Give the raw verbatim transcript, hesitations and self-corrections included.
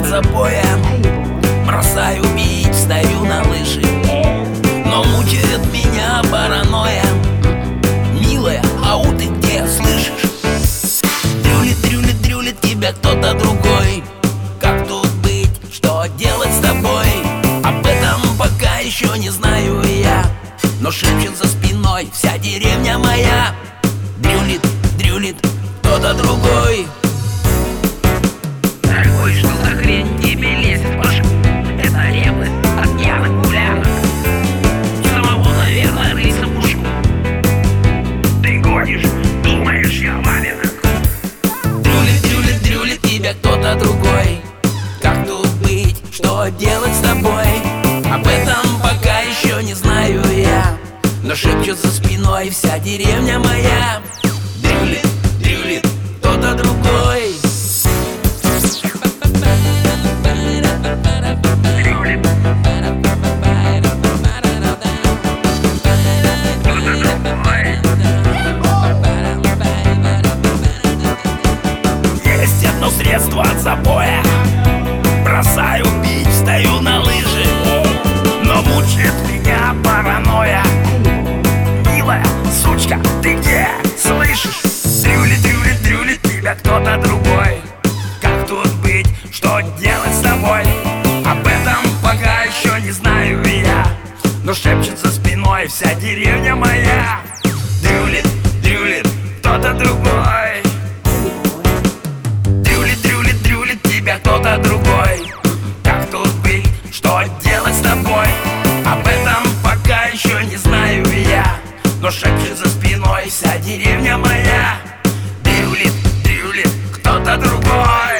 запоя. Бросаю бить, встаю на лыжи, но мучает меня паранойя. Милая, ау, ты где, слышишь? Дрюлит, дрюлит, дрюлит тебя кто-то другой. Как тут быть, что делать с тобой? Об этом пока еще не знаю я, но шепчет за спиной вся деревня моя. Дрюлит, дрюлит кто-то другой. Дорогой, что за хрень тебе лезет в башку? Это ревность от пьяных гулянок. Самого, наверное, рыться в ушку. Ты гонишь, думаешь, я валенок. Дрюлит, дрюлит, дрюлит тебя кто-то другой. Как тут быть, что делать с тобой? Об этом пока еще не знаю я, но шепчет за спиной вся деревня моя. Дрюлит, дрюлит кто-то другой. Есть одно средство от запоя. Бросаю пить, встаю на лыжи, но мучает меня паранойя. Милая сучка, ты где, слышишь? Дрюлит, дрюлит, дрюлит тебя кто-то другой. Как тут быть, что делать с тобой? Об этом пока еще не знаю я, но шепчет за спиной вся деревня моя. Дрюлит, дрюлит кто-то другой. Дрюлит, дрюлит, дрюлит тебя кто-то другой. Как тут быть, что делать с тобой? Об этом пока еще не знаю я, но шепчет за спиной вся деревня моя. Дрюлит, дрюлит кто-то другой.